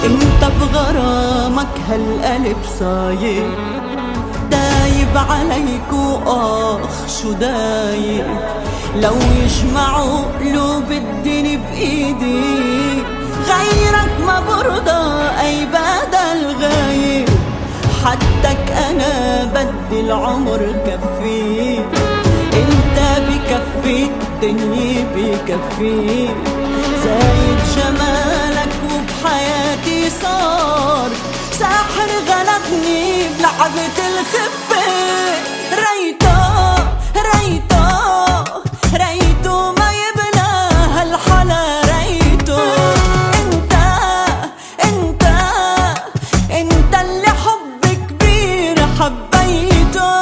انت بغرامك هالقلب صاير دايب عليك واخ شو دايب. لو يجمعوا قلوب الدنيا بايدي غيرك ما برضى اي بدل غايب. حدك انا بدي العمر كفيه، انت بكفي الدنيا بكفي. زايد جمالك وبحياتي صار ساحر غلبني بلعبة الخفة. ريته ريته ريته ما يبلى هالحلا ريته. انت اللي حب كبير حبيته.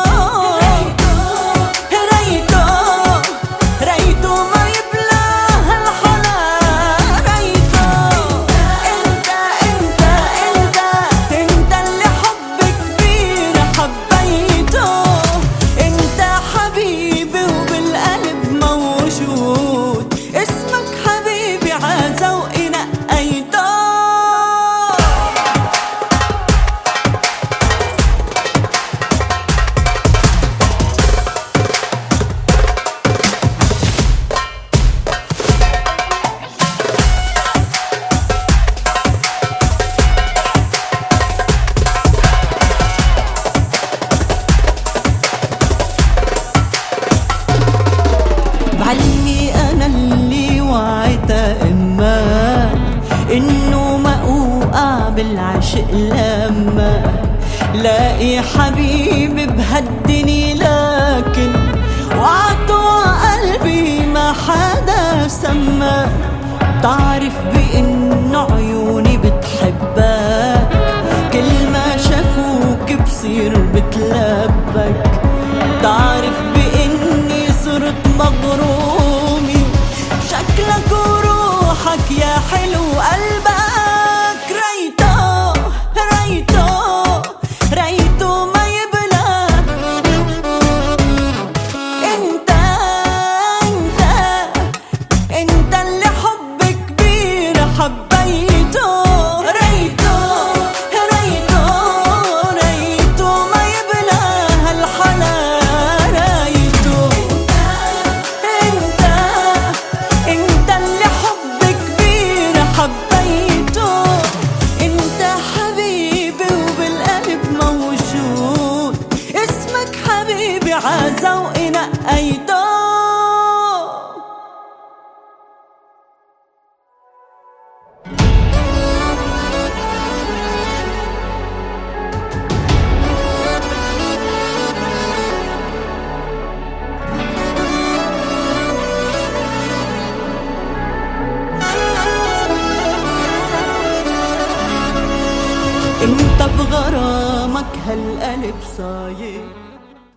بعلمي أنا اللي وعيته إما إنه ما أوقع بالعشق لما لاقي حبيبي بهالدنيا. لكن وعطوا قلبي ما حدا سما. تعرف بإنه عيوني بتحبك، كل ما شافوك بصير بتلبك. تعرف بإني صرت مغرومي بشكلك وروحك يا حلو قلبك. ريته ريته ريته ما يبلى. انت اللي حب كبير حبيته. ريته ريته ريته ما يبلى هالحلا. انت اللي حب كبير حبيته. انت حبيبي وبالقلب موجود، اسمك حبيبي عذوقي نقيته. انت بغرامك هالقلب صاير